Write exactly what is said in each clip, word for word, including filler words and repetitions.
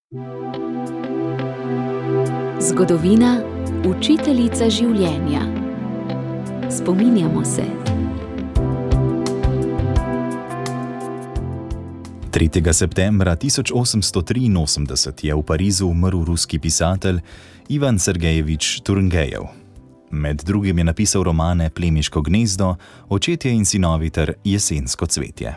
Zgodovina, učiteljica življenja. Spominjamo se. tretjega septembra tisoč osemsto triinosemdeset je v Parizu umrl ruski pisatelj Ivan Sergejevič Turngejev. Med drugim je napisal romane Plemiško gnezdo, Očetje in sinovi ter Jesensko cvetje.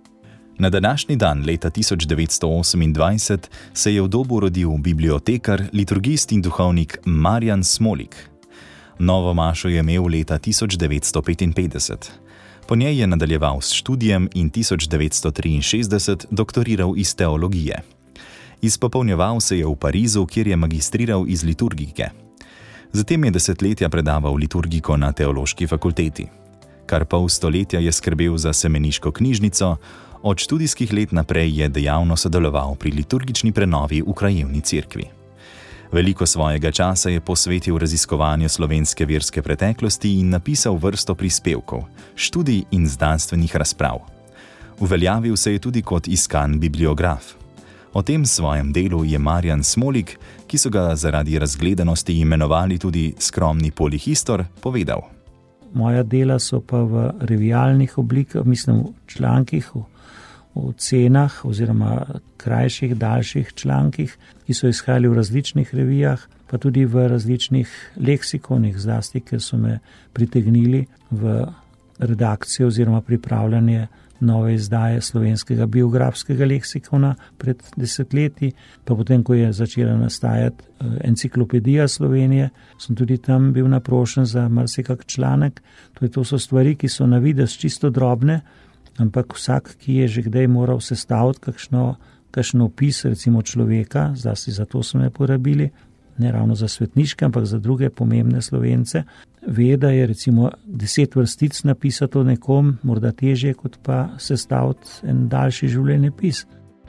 Na današnji dan leta tisoč devetsto osemindvajset se je v Dobu rodil bibliotekar, liturgist in duhovnik Marjan Smolik. Novo mašo je imel leta tisoč devetsto petinpetdeset. Po njej je nadaljeval s študijem in tisoč devetsto triinšestdeset doktoriral iz teologije. Izpopolnjeval se je v Parizu, kjer je magistriral iz liturgike. Zatem je desetletja predaval liturgiko na teološki fakulteti. Kar pol stoletja je skrbel za semeniško knjižnico, od študijskih let naprej je dejavno sodeloval pri liturgični prenovi v krajevni cerkvi. Veliko svojega časa je posvetil raziskovanju slovenske verske preteklosti in napisal vrsto prispevkov, študij in znanstvenih razprav. Uveljavil se je tudi kot iskan bibliograf. O tem svojem delu je Marjan Smolik, ki so ga zaradi razgledanosti imenovali tudi skromni polihistor, povedal. Moja dela so pa v revijalnih oblikah, mislim v člankih, v, v cenah oziroma krajših, daljših člankih, ki so izhajali v različnih revijah, pa tudi v različnih leksikonih, zlasti, ker so me pritegnili v redakcijo oziroma pripravljanje nove izdaje slovenskega biografskega leksikona pred desetletji, pa potem, ko je začela nastajati enciklopedija Slovenije, sem tudi tam bil naprošen za marsikak članek. To, to so stvari, ki so na videz čisto drobne, ampak vsak, ki je že kdaj moral sestaviti kakšno, kakšno opis, recimo človeka, zlasti zato so me porabili, ne ravno za svetniške, ampak za druge pomembne Slovence, ve, da je recimo deset vrstic napisati o nekom morda težje, kot pa sestaviti en daljši življenjepis.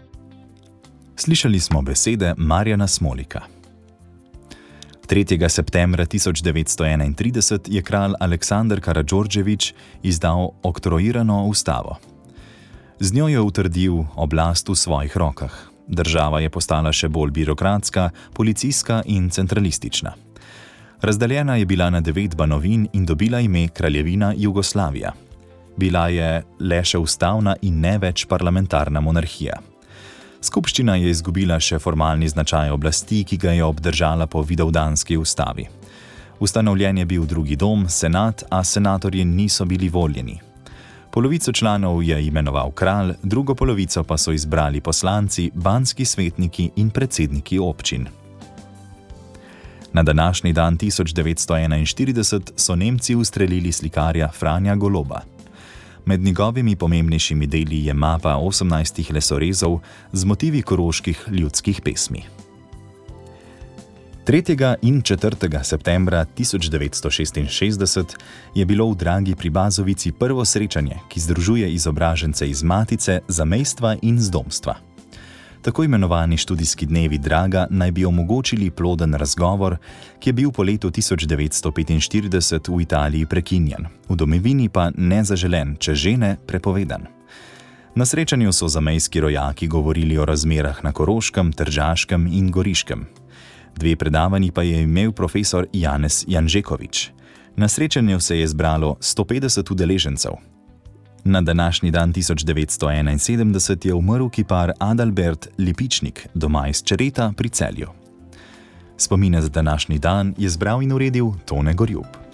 Slišali smo besede Marjana Smolika. tretjega septembra tisoč devetsto enaintrideset je kralj Aleksander Karadžordžević izdal oktroirano ustavo. Z njo je utrdil oblast v svojih rokah. Država je postala še bolj birokratska, policijska in centralistična. Razdeljena je bila na devet banovin in dobila ime Kraljevina Jugoslavija. Bila je le še ustavna in ne več parlamentarna monarhija. Skupščina je izgubila še formalni značaj oblasti, ki ga je obdržala po vidovdanski ustavi. Ustanovljen je bil drugi dom, senat, a senatorji niso bili voljeni. Polovico članov je imenoval kralj, drugo polovico pa so izbrali poslanci, banski svetniki in predsedniki občin. Na današnji dan tisoč devetsto enainštirideset so Nemci ustrelili slikarja Franja Goloba. Med njegovimi pomembnejšimi deli je mapa osemnajstih lesorezov z motivi koroških ljudskih pesmi. tretjega in četrtega septembra tisoč devetsto šestinšestdeset je bilo v Dragi pri Bazovici prvo srečanje, ki združuje izobražence iz Matice, zamejstva in zdomstva. Tako imenovani študijski dnevi Draga naj bi omogočili ploden razgovor, ki je bil po letu tisoč devetsto petinštirideset v Italiji prekinjen, v domovini pa nezaželen, če že ne prepovedan. Na srečanju so zamejski rojaki govorili o razmerah na Koroškem, Tržaškem in Goriškem. Dve predavanji pa je imel profesor Janez Janžekovič. Na srečanju se je zbralo sto petdeset udeležencev. Na današnji dan tisoč devetsto enainsedemdeset je umrl kipar Adalbert Lipičnik doma iz Čereta pri Celju. Spomine za današnji dan je zbral in uredil Tone Gorjup.